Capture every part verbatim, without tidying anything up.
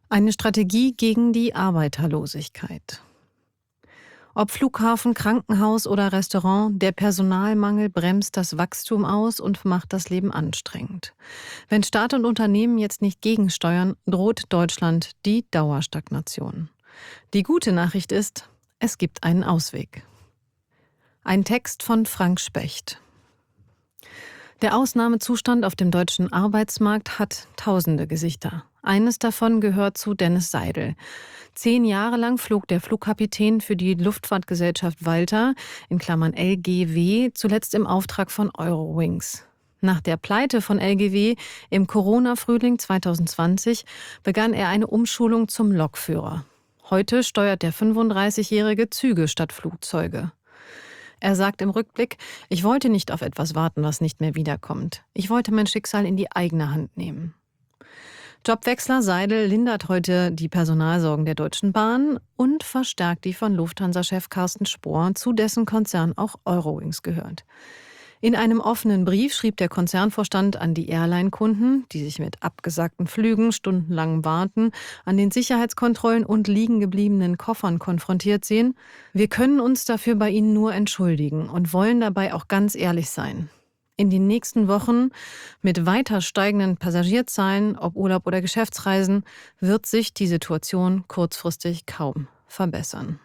Eine Strategie gegen die Arbeiterlosigkeit. Ob Flughafen, Krankenhaus oder Restaurant, der Personalmangel bremst das Wachstum aus und macht das Leben anstrengend. Wenn Staat und Unternehmen jetzt nicht gegensteuern, droht Deutschland die Dauerstagnation. Die gute Nachricht ist, es gibt einen Ausweg. Ein Text von Frank Specht. Der Ausnahmezustand auf dem deutschen Arbeitsmarkt hat tausende Gesichter. Eines davon gehört zu Dennis Seidel. Zehn Jahre lang flog der Flugkapitän für die Luftfahrtgesellschaft Walter, in Klammern L G W, zuletzt im Auftrag von Eurowings. Nach der Pleite von L G W im Corona-Frühling zwanzig zwanzig begann er eine Umschulung zum Lokführer. Heute steuert der fünfunddreißigjährige Züge statt Flugzeuge. Er sagt im Rückblick, ich wollte nicht auf etwas warten, was nicht mehr wiederkommt. Ich wollte mein Schicksal in die eigene Hand nehmen. Jobwechsler Seidel lindert heute die Personalsorgen der Deutschen Bahn und verstärkt die von Lufthansa-Chef Carsten Spohr, zu dessen Konzern auch Eurowings gehört. In einem offenen Brief schrieb der Konzernvorstand an die Airline-Kunden, die sich mit abgesagten Flügen, stundenlangem Warten, an den Sicherheitskontrollen und liegen gebliebenen Koffern konfrontiert sehen: Wir können uns dafür bei Ihnen nur entschuldigen und wollen dabei auch ganz ehrlich sein. In den nächsten Wochen, mit weiter steigenden Passagierzahlen, ob Urlaub oder Geschäftsreisen, wird sich die Situation kurzfristig kaum verbessern.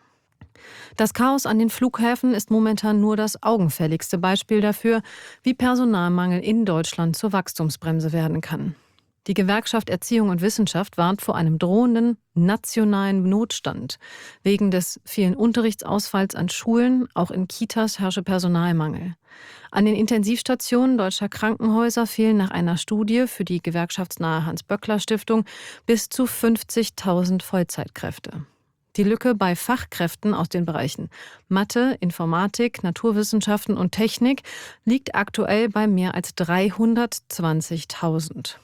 Das Chaos an den Flughäfen ist momentan nur das augenfälligste Beispiel dafür, wie Personalmangel in Deutschland zur Wachstumsbremse werden kann. Die Gewerkschaft Erziehung und Wissenschaft warnt vor einem drohenden nationalen Notstand. Wegen des vielen Unterrichtsausfalls an Schulen, auch in Kitas, herrsche Personalmangel. An den Intensivstationen deutscher Krankenhäuser fehlen nach einer Studie für die gewerkschaftsnahe Hans-Böckler-Stiftung bis zu fünfzigtausend Vollzeitkräfte. Die Lücke bei Fachkräften aus den Bereichen Mathe, Informatik, Naturwissenschaften und Technik liegt aktuell bei mehr als dreihundertzwanzigtausend.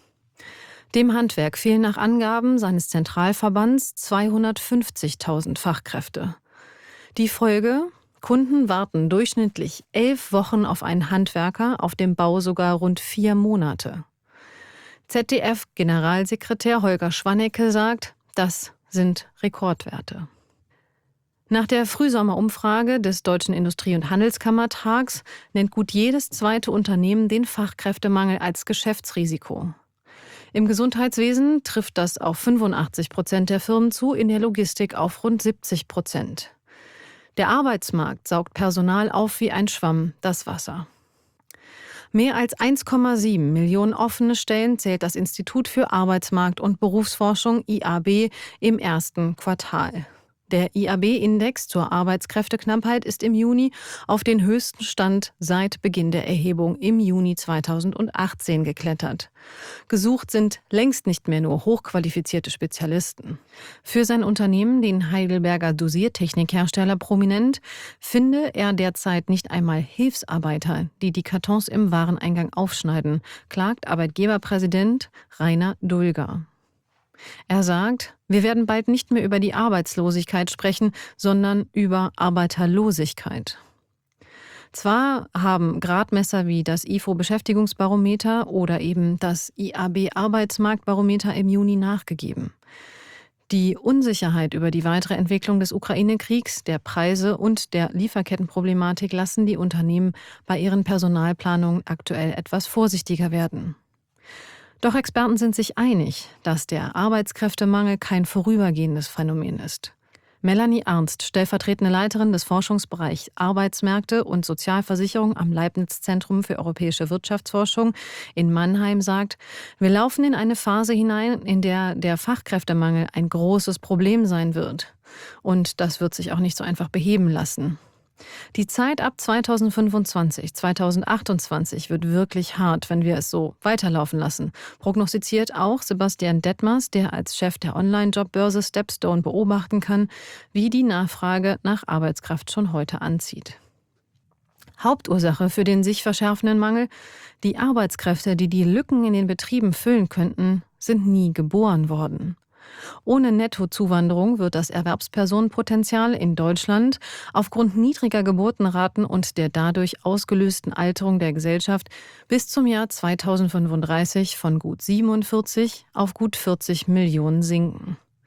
Dem Handwerk fehlen nach Angaben seines Zentralverbands zweihundertfünfzigtausend Fachkräfte. Die Folge: Kunden warten durchschnittlich elf Wochen auf einen Handwerker, auf dem Bau sogar rund vier Monate. Z D F-Generalsekretär Holger Schwannecke sagt, das sind Rekordwerte. Nach der Frühsommerumfrage des Deutschen Industrie- und Handelskammertags nennt gut jedes zweite Unternehmen den Fachkräftemangel als Geschäftsrisiko. Im Gesundheitswesen trifft das auf fünfundachtzig Prozent der Firmen zu, in der Logistik auf rund siebzig Prozent. Der Arbeitsmarkt saugt Personal auf wie ein Schwamm das Wasser. Mehr als eins Komma sieben Millionen offene Stellen zählt das Institut für Arbeitsmarkt- und Berufsforschung I A B im ersten Quartal. Der I A B-Index zur Arbeitskräfteknappheit ist im Juni auf den höchsten Stand seit Beginn der Erhebung im Juni zweitausendachtzehn geklettert. Gesucht sind längst nicht mehr nur hochqualifizierte Spezialisten. Für sein Unternehmen, den Heidelberger Dosiertechnikhersteller Prominent, finde er derzeit nicht einmal Hilfsarbeiter, die die Kartons im Wareneingang aufschneiden, klagt Arbeitgeberpräsident Rainer Dulger. Er sagt, wir werden bald nicht mehr über die Arbeitslosigkeit sprechen, sondern über Arbeiterlosigkeit. Zwar haben Gradmesser wie das I F O-Beschäftigungsbarometer oder eben das I A B-Arbeitsmarktbarometer im Juni nachgegeben. Die Unsicherheit über die weitere Entwicklung des Ukraine-Kriegs, der Preise und der Lieferkettenproblematik lassen die Unternehmen bei ihren Personalplanungen aktuell etwas vorsichtiger werden. Doch Experten sind sich einig, dass der Arbeitskräftemangel kein vorübergehendes Phänomen ist. Melanie Ernst, stellvertretende Leiterin des Forschungsbereichs Arbeitsmärkte und Sozialversicherung am Leibniz-Zentrum für europäische Wirtschaftsforschung in Mannheim, sagt, wir laufen in eine Phase hinein, in der der Fachkräftemangel ein großes Problem sein wird. Und das wird sich auch nicht so einfach beheben lassen. Die Zeit ab zweitausendfünfundzwanzig, zweitausendachtundzwanzig wird wirklich hart, wenn wir es so weiterlaufen lassen, prognostiziert auch Sebastian Detmers, der als Chef der Online-Jobbörse Stepstone beobachten kann, wie die Nachfrage nach Arbeitskraft schon heute anzieht. Hauptursache für den sich verschärfenden Mangel: die Arbeitskräfte, die die Lücken in den Betrieben füllen könnten, sind nie geboren worden. Ohne Nettozuwanderung wird das Erwerbspersonenpotenzial in Deutschland aufgrund niedriger Geburtenraten und der dadurch ausgelösten Alterung der Gesellschaft bis zum Jahr zweitausendfünfunddreißig von gut siebenundvierzig auf gut vierzig Millionen sinken.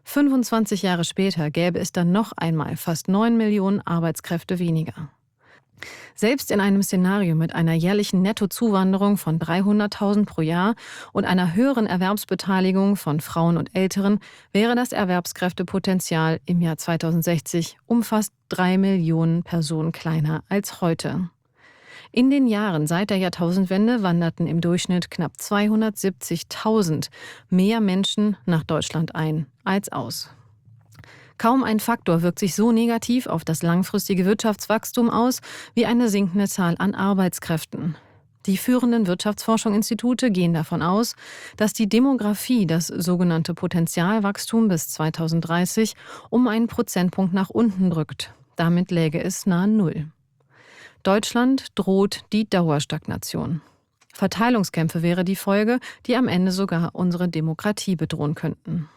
fünfundzwanzig Jahre später gäbe es dann noch einmal fast neun Millionen Arbeitskräfte weniger. Selbst in einem Szenario mit einer jährlichen Nettozuwanderung von dreihunderttausend pro Jahr und einer höheren Erwerbsbeteiligung von Frauen und Älteren wäre das Erwerbskräftepotenzial im Jahr zweitausendsechzig um fast drei Millionen Personen kleiner als heute. In den Jahren seit der Jahrtausendwende wanderten im Durchschnitt knapp zweihundertsiebzigtausend mehr Menschen nach Deutschland ein als aus. Kaum ein Faktor wirkt sich so negativ auf das langfristige Wirtschaftswachstum aus wie eine sinkende Zahl an Arbeitskräften. Die führenden Wirtschaftsforschungsinstitute gehen davon aus, dass die Demografie das sogenannte Potentialwachstum bis zweitausenddreißig um einen Prozentpunkt nach unten drückt. Damit läge es nahe Null. Deutschland droht die Dauerstagnation. Verteilungskämpfe wäre die Folge, die am Ende sogar unsere Demokratie bedrohen könnten.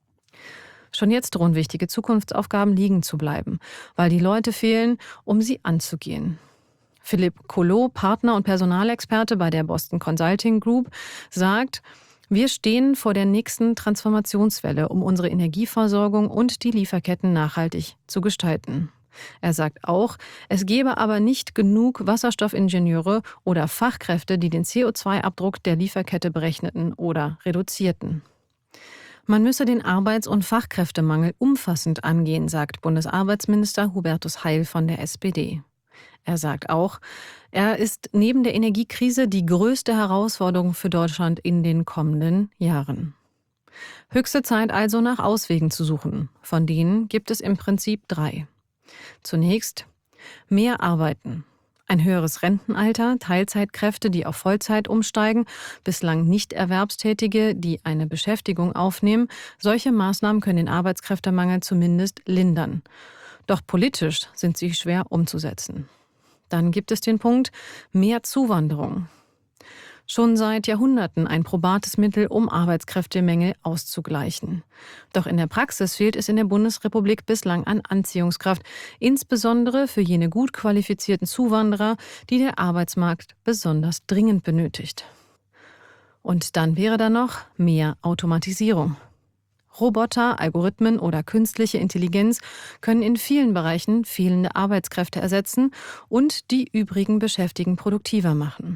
Schon jetzt drohen wichtige Zukunftsaufgaben liegen zu bleiben, weil die Leute fehlen, um sie anzugehen. Philipp Collot, Partner und Personalexperte bei der Boston Consulting Group, sagt, wir stehen vor der nächsten Transformationswelle, um unsere Energieversorgung und die Lieferketten nachhaltig zu gestalten. Er sagt auch, es gebe aber nicht genug Wasserstoffingenieure oder Fachkräfte, die den C O zwei Abdruck der Lieferkette berechneten oder reduzierten. Man müsse den Arbeits- und Fachkräftemangel umfassend angehen, sagt Bundesarbeitsminister Hubertus Heil von der S P D. Er sagt auch, er ist neben der Energiekrise die größte Herausforderung für Deutschland in den kommenden Jahren. Höchste Zeit also, nach Auswegen zu suchen. Von denen gibt es im Prinzip drei. Zunächst mehr arbeiten. Ein höheres Rentenalter, Teilzeitkräfte, die auf Vollzeit umsteigen, bislang Nicht-Erwerbstätige, die eine Beschäftigung aufnehmen. Solche Maßnahmen können den Arbeitskräftemangel zumindest lindern. Doch politisch sind sie schwer umzusetzen. Dann gibt es den Punkt mehr Zuwanderung. Schon seit Jahrhunderten ein probates Mittel, um Arbeitskräftemängel auszugleichen. Doch in der Praxis fehlt es in der Bundesrepublik bislang an Anziehungskraft, insbesondere für jene gut qualifizierten Zuwanderer, die der Arbeitsmarkt besonders dringend benötigt. Und dann wäre da noch mehr Automatisierung. Roboter, Algorithmen oder künstliche Intelligenz können in vielen Bereichen fehlende Arbeitskräfte ersetzen und die übrigen Beschäftigten produktiver machen.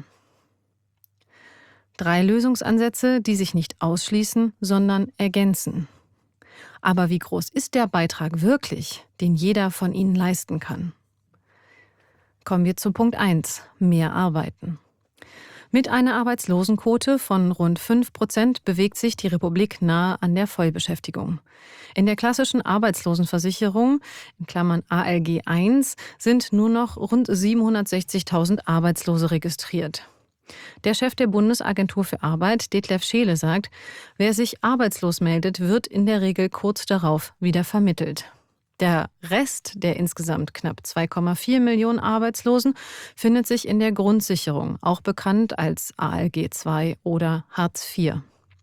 Drei Lösungsansätze, die sich nicht ausschließen, sondern ergänzen. Aber wie groß ist der Beitrag wirklich, den jeder von ihnen leisten kann? Kommen wir zu Punkt eins, mehr arbeiten. Mit einer Arbeitslosenquote von rund fünf Prozent bewegt sich die Republik nahe an der Vollbeschäftigung. In der klassischen Arbeitslosenversicherung, in Klammern A L G eins, sind nur noch rund siebenhundertsechzigtausend Arbeitslose registriert. Der Chef der Bundesagentur für Arbeit, Detlef Scheele, sagt, wer sich arbeitslos meldet, wird in der Regel kurz darauf wieder vermittelt. Der Rest der insgesamt knapp zwei Komma vier Millionen Arbeitslosen findet sich in der Grundsicherung, auch bekannt als A L G zwei oder Hartz vier.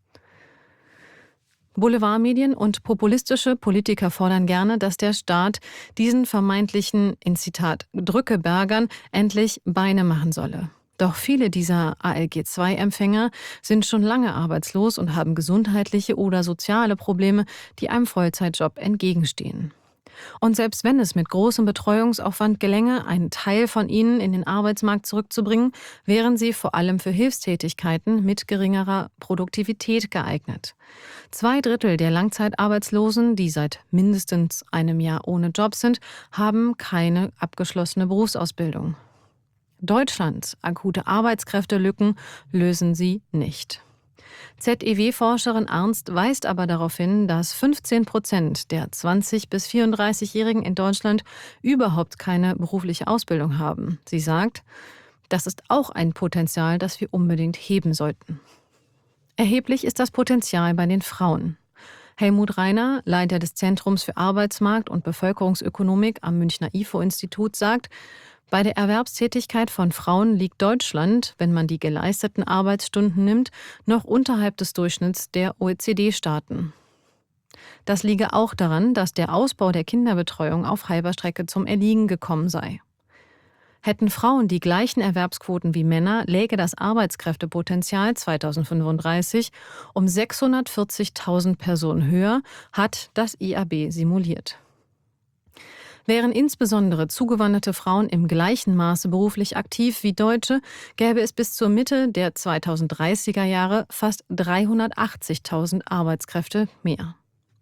Boulevardmedien und populistische Politiker fordern gerne, dass der Staat diesen vermeintlichen, in Zitat, Drückebergern endlich Beine machen solle. Doch viele dieser A L G zwei Empfänger sind schon lange arbeitslos und haben gesundheitliche oder soziale Probleme, die einem Vollzeitjob entgegenstehen. Und selbst wenn es mit großem Betreuungsaufwand gelänge, einen Teil von ihnen in den Arbeitsmarkt zurückzubringen, wären sie vor allem für Hilfstätigkeiten mit geringerer Produktivität geeignet. Zwei Drittel der Langzeitarbeitslosen, die seit mindestens einem Jahr ohne Job sind, haben keine abgeschlossene Berufsausbildung. Deutschlands akute Arbeitskräftelücken lösen sie nicht. Z E W-Forscherin Ernst weist aber darauf hin, dass fünfzehn Prozent der zwanzig- bis vierunddreißigjährigen in Deutschland überhaupt keine berufliche Ausbildung haben. Sie sagt, das ist auch ein Potenzial, das wir unbedingt heben sollten. Erheblich ist das Potenzial bei den Frauen. Helmut Reiner, Leiter des Zentrums für Arbeitsmarkt und Bevölkerungsökonomik am Münchner I F O-Institut, sagt, bei der Erwerbstätigkeit von Frauen liegt Deutschland, wenn man die geleisteten Arbeitsstunden nimmt, noch unterhalb des Durchschnitts der O E C D-Staaten. Das liege auch daran, dass der Ausbau der Kinderbetreuung auf halber Strecke zum Erliegen gekommen sei. Hätten Frauen die gleichen Erwerbsquoten wie Männer, läge das Arbeitskräftepotenzial zweitausendfünfunddreißig um sechshundertvierzigtausend Personen höher, hat das I A B simuliert. Wären insbesondere zugewanderte Frauen im gleichen Maße beruflich aktiv wie Deutsche, gäbe es bis zur Mitte der zweitausenddreißiger Jahre fast dreihundertachtzigtausend Arbeitskräfte mehr.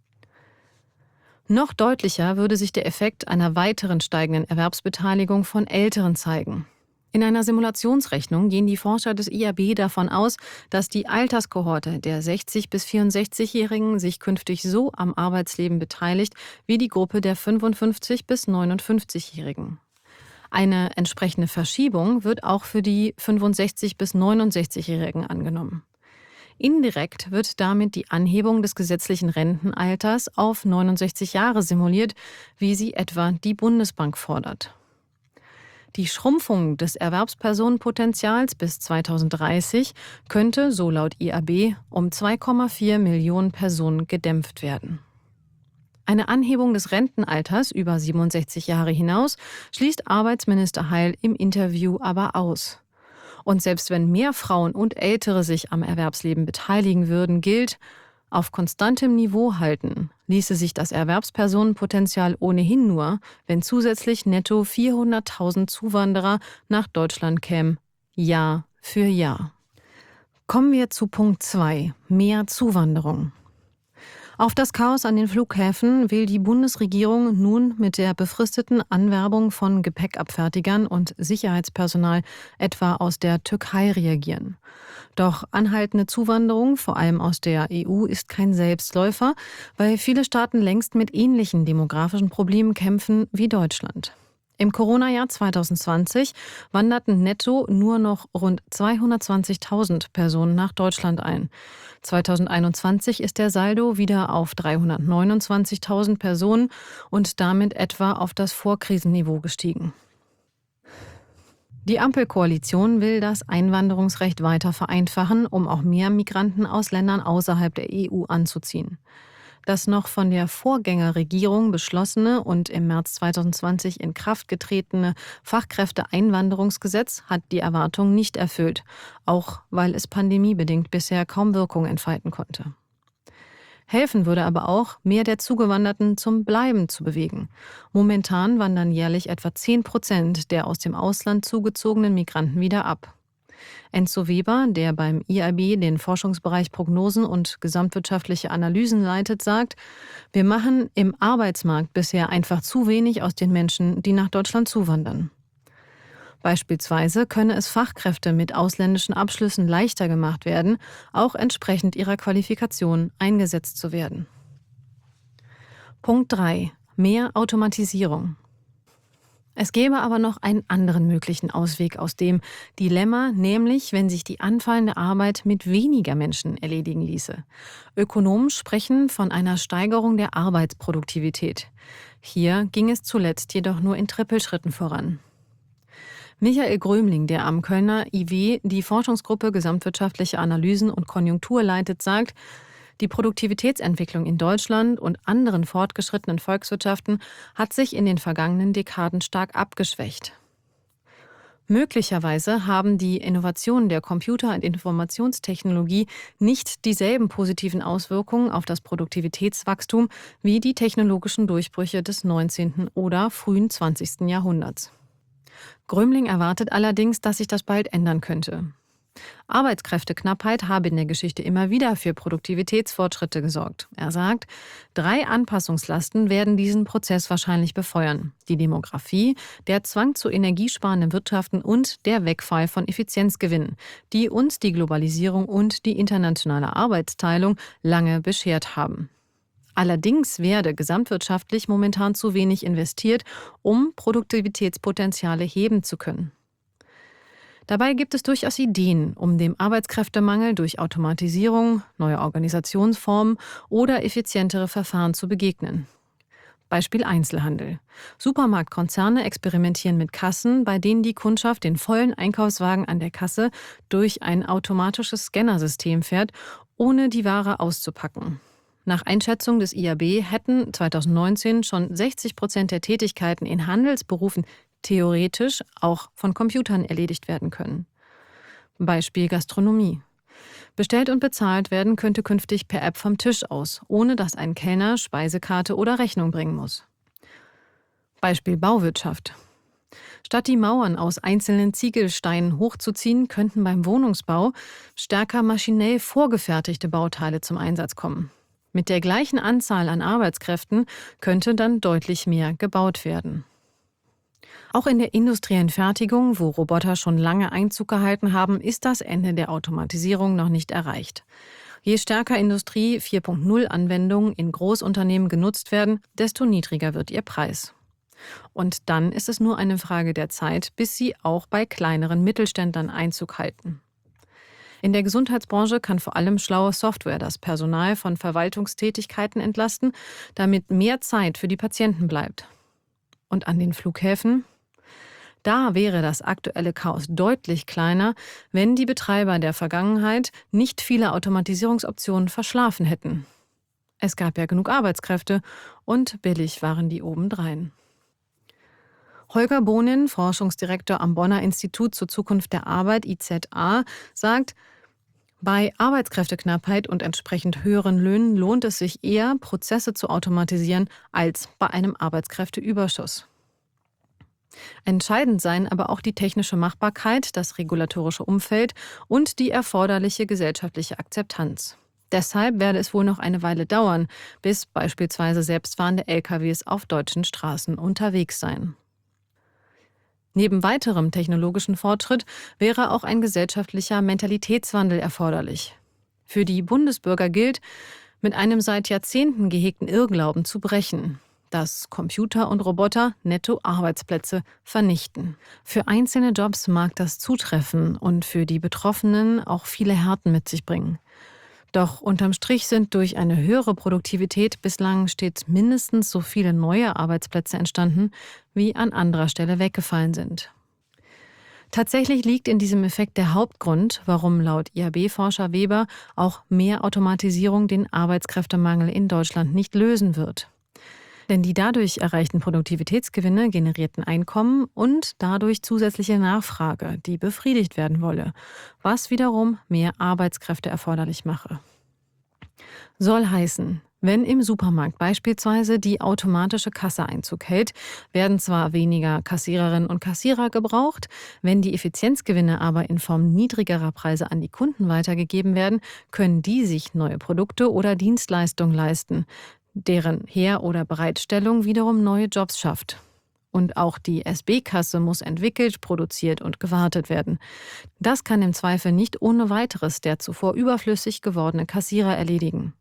Noch deutlicher würde sich der Effekt einer weiteren steigenden Erwerbsbeteiligung von Älteren zeigen. In einer Simulationsrechnung gehen die Forscher des I A B davon aus, dass die Alterskohorte der sechzig- bis vierundsechzigjährigen sich künftig so am Arbeitsleben beteiligt wie die Gruppe der fünfundfünfzig- bis neunundfünfzigjährigen. Eine entsprechende Verschiebung wird auch für die fünfundsechzig- bis neunundsechzigjährigen angenommen. Indirekt wird damit die Anhebung des gesetzlichen Rentenalters auf neunundsechzig Jahre simuliert, wie sie etwa die Bundesbank fordert. Die Schrumpfung des Erwerbspersonenpotenzials bis zweitausenddreißig könnte, so laut I A B, um zwei Komma vier Millionen Personen gedämpft werden. Eine Anhebung des Rentenalters über siebenundsechzig Jahre hinaus schließt Arbeitsminister Heil im Interview aber aus. Und selbst wenn mehr Frauen und Ältere sich am Erwerbsleben beteiligen würden, gilt, auf konstantem Niveau halten ließe sich das Erwerbspersonenpotenzial ohnehin nur, wenn zusätzlich netto vierhunderttausend Zuwanderer nach Deutschland kämen, Jahr für Jahr. Kommen wir zu Punkt zwei, mehr Zuwanderung. Auf das Chaos an den Flughäfen will die Bundesregierung nun mit der befristeten Anwerbung von Gepäckabfertigern und Sicherheitspersonal etwa aus der Türkei reagieren. Doch anhaltende Zuwanderung, vor allem aus der E U, ist kein Selbstläufer, weil viele Staaten längst mit ähnlichen demografischen Problemen kämpfen wie Deutschland. Im Corona-Jahr zweitausendzwanzig wanderten netto nur noch rund zweihundertzwanzigtausend Personen nach Deutschland ein. zweitausendeinundzwanzig ist der Saldo wieder auf dreihundertneunundzwanzigtausend Personen und damit etwa auf das Vorkrisenniveau gestiegen. Die Ampelkoalition will das Einwanderungsrecht weiter vereinfachen, um auch mehr Migranten aus Ländern außerhalb der E U anzuziehen. Das noch von der Vorgängerregierung beschlossene und im März zweitausendzwanzig in Kraft getretene Fachkräfteeinwanderungsgesetz hat die Erwartungen nicht erfüllt, auch weil es pandemiebedingt bisher kaum Wirkung entfalten konnte. Helfen würde aber auch, mehr der Zugewanderten zum Bleiben zu bewegen. Momentan wandern jährlich etwa zehn Prozent der aus dem Ausland zugezogenen Migranten wieder ab. Enzo Weber, der beim I A B den Forschungsbereich Prognosen und gesamtwirtschaftliche Analysen leitet, sagt, wir machen im Arbeitsmarkt bisher einfach zu wenig aus den Menschen, die nach Deutschland zuwandern. Beispielsweise könne es Fachkräfte mit ausländischen Abschlüssen leichter gemacht werden, auch entsprechend ihrer Qualifikation eingesetzt zu werden. Punkt drei. Mehr Automatisierung. Es gäbe aber noch einen anderen möglichen Ausweg aus dem Dilemma, nämlich wenn sich die anfallende Arbeit mit weniger Menschen erledigen ließe. Ökonomen sprechen von einer Steigerung der Arbeitsproduktivität. Hier ging es zuletzt jedoch nur in Trippelschritten voran. Michael Grömling, der am Kölner I W die Forschungsgruppe Gesamtwirtschaftliche Analysen und Konjunktur leitet, sagt, die Produktivitätsentwicklung in Deutschland und anderen fortgeschrittenen Volkswirtschaften hat sich in den vergangenen Dekaden stark abgeschwächt. Möglicherweise haben die Innovationen der Computer- und Informationstechnologie nicht dieselben positiven Auswirkungen auf das Produktivitätswachstum wie die technologischen Durchbrüche des neunzehnten oder frühen zwanzigsten Jahrhunderts. Grömling erwartet allerdings, dass sich das bald ändern könnte. Arbeitskräfteknappheit habe in der Geschichte immer wieder für Produktivitätsfortschritte gesorgt. Er sagt, drei Anpassungslasten werden diesen Prozess wahrscheinlich befeuern. Die Demografie, der Zwang zu energiesparendem Wirtschaften und der Wegfall von Effizienzgewinnen, die uns die Globalisierung und die internationale Arbeitsteilung lange beschert haben. Allerdings werde gesamtwirtschaftlich momentan zu wenig investiert, um Produktivitätspotenziale heben zu können. Dabei gibt es durchaus Ideen, um dem Arbeitskräftemangel durch Automatisierung, neue Organisationsformen oder effizientere Verfahren zu begegnen. Beispiel Einzelhandel. Supermarktkonzerne experimentieren mit Kassen, bei denen die Kundschaft den vollen Einkaufswagen an der Kasse durch ein automatisches Scannersystem fährt, ohne die Ware auszupacken. Nach Einschätzung des I A B hätten zweitausendneunzehn schon sechzig Prozent der Tätigkeiten in Handelsberufen theoretisch auch von Computern erledigt werden können. Beispiel Gastronomie. Bestellt und bezahlt werden könnte künftig per App vom Tisch aus, ohne dass ein Kellner Speisekarte oder Rechnung bringen muss. Beispiel Bauwirtschaft. Statt die Mauern aus einzelnen Ziegelsteinen hochzuziehen, könnten beim Wohnungsbau stärker maschinell vorgefertigte Bauteile zum Einsatz kommen. Mit der gleichen Anzahl an Arbeitskräften könnte dann deutlich mehr gebaut werden. Auch in der industriellen Fertigung, wo Roboter schon lange Einzug gehalten haben, ist das Ende der Automatisierung noch nicht erreicht. Je stärker Industrie vier Punkt null Anwendungen in Großunternehmen genutzt werden, desto niedriger wird ihr Preis. Und dann ist es nur eine Frage der Zeit, bis sie auch bei kleineren Mittelständlern Einzug halten. In der Gesundheitsbranche kann vor allem schlaue Software das Personal von Verwaltungstätigkeiten entlasten, damit mehr Zeit für die Patienten bleibt. Und an den Flughäfen? Da wäre das aktuelle Chaos deutlich kleiner, wenn die Betreiber der Vergangenheit nicht viele Automatisierungsoptionen verschlafen hätten. Es gab ja genug Arbeitskräfte und billig waren die obendrein. Holger Bonin, Forschungsdirektor am Bonner Institut zur Zukunft der Arbeit I Z A, sagt, bei Arbeitskräfteknappheit und entsprechend höheren Löhnen lohnt es sich eher, Prozesse zu automatisieren, als bei einem Arbeitskräfteüberschuss. Entscheidend seien aber auch die technische Machbarkeit, das regulatorische Umfeld und die erforderliche gesellschaftliche Akzeptanz. Deshalb werde es wohl noch eine Weile dauern, bis beispielsweise selbstfahrende L K Ws auf deutschen Straßen unterwegs seien. Neben weiterem technologischen Fortschritt wäre auch ein gesellschaftlicher Mentalitätswandel erforderlich. Für die Bundesbürger gilt, mit einem seit Jahrzehnten gehegten Irrglauben zu brechen, dass Computer und Roboter netto Arbeitsplätze vernichten. Für einzelne Jobs mag das zutreffen und für die Betroffenen auch viele Härten mit sich bringen. Doch unterm Strich sind durch eine höhere Produktivität bislang stets mindestens so viele neue Arbeitsplätze entstanden, wie an anderer Stelle weggefallen sind. Tatsächlich liegt in diesem Effekt der Hauptgrund, warum laut I A B-Forscher Weber auch mehr Automatisierung den Arbeitskräftemangel in Deutschland nicht lösen wird. Denn die dadurch erreichten Produktivitätsgewinne generierten Einkommen und dadurch zusätzliche Nachfrage, die befriedigt werden wolle, was wiederum mehr Arbeitskräfte erforderlich mache. Soll heißen, wenn im Supermarkt beispielsweise die automatische Kasse Einzug hält, werden zwar weniger Kassiererinnen und Kassierer gebraucht, wenn die Effizienzgewinne aber in Form niedrigerer Preise an die Kunden weitergegeben werden, können die sich neue Produkte oder Dienstleistungen leisten, deren Her- oder Bereitstellung wiederum neue Jobs schafft. Und auch die S B-Kasse muss entwickelt, produziert und gewartet werden. Das kann im Zweifel nicht ohne weiteres der zuvor überflüssig gewordene Kassierer erledigen.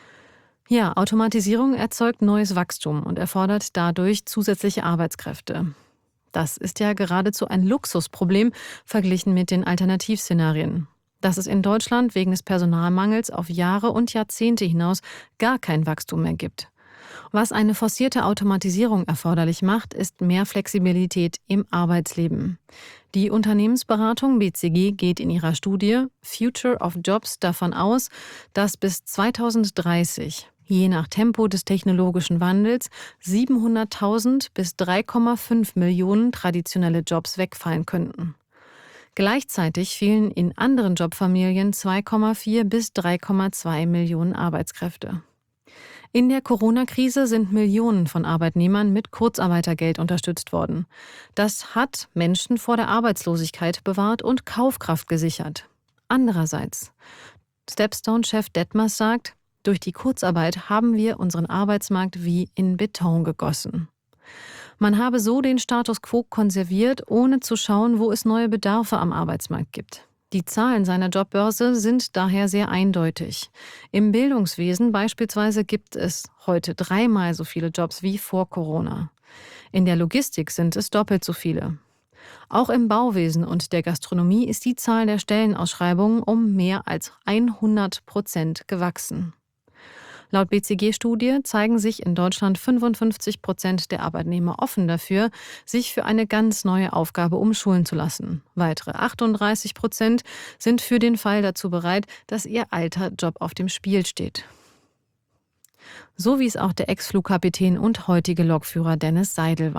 Ja, Automatisierung erzeugt neues Wachstum und erfordert dadurch zusätzliche Arbeitskräfte. Das ist ja geradezu ein Luxusproblem verglichen mit den Alternativszenarien. Dass es in Deutschland wegen des Personalmangels auf Jahre und Jahrzehnte hinaus gar kein Wachstum mehr gibt. Was eine forcierte Automatisierung erforderlich macht, ist mehr Flexibilität im Arbeitsleben. Die Unternehmensberatung B C G geht in ihrer Studie Future of Jobs davon aus, dass bis zweitausenddreißig, je nach Tempo des technologischen Wandels, siebenhunderttausend bis drei Komma fünf Millionen traditionelle Jobs wegfallen könnten. Gleichzeitig fehlen in anderen Jobfamilien zwei Komma vier bis drei Komma zwei Millionen Arbeitskräfte. In der Corona-Krise sind Millionen von Arbeitnehmern mit Kurzarbeitergeld unterstützt worden. Das hat Menschen vor der Arbeitslosigkeit bewahrt und Kaufkraft gesichert. Andererseits, Stepstone-Chef Detmers sagt, durch die Kurzarbeit haben wir unseren Arbeitsmarkt wie in Beton gegossen. Man habe so den Status quo konserviert, ohne zu schauen, wo es neue Bedarfe am Arbeitsmarkt gibt. Die Zahlen seiner Jobbörse sind daher sehr eindeutig. Im Bildungswesen beispielsweise gibt es heute dreimal so viele Jobs wie vor Corona. In der Logistik sind es doppelt so viele. Auch im Bauwesen und der Gastronomie ist die Zahl der Stellenausschreibungen um mehr als hundert Prozent gewachsen. Laut B C G-Studie zeigen sich in Deutschland fünfundfünfzig Prozent der Arbeitnehmer offen dafür, sich für eine ganz neue Aufgabe umschulen zu lassen. Weitere achtunddreißig Prozent sind für den Fall dazu bereit, dass ihr alter Job auf dem Spiel steht. So wie es auch der Ex-Flugkapitän und heutige Lokführer Dennis Seidel war.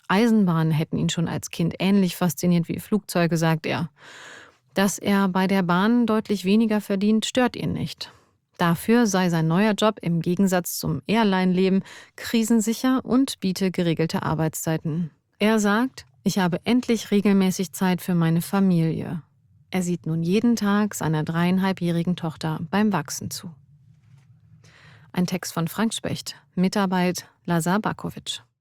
Eisenbahnen hätten ihn schon als Kind ähnlich fasziniert wie Flugzeuge, sagt er. Dass er bei der Bahn deutlich weniger verdient, stört ihn nicht. Dafür sei sein neuer Job im Gegensatz zum Airline-Leben krisensicher und biete geregelte Arbeitszeiten. Er sagt, ich habe endlich regelmäßig Zeit für meine Familie. Er sieht nun jeden Tag seiner dreieinhalbjährigen Tochter beim Wachsen zu. Ein Text von Frank Specht, Mitarbeit Lazar Bakovic.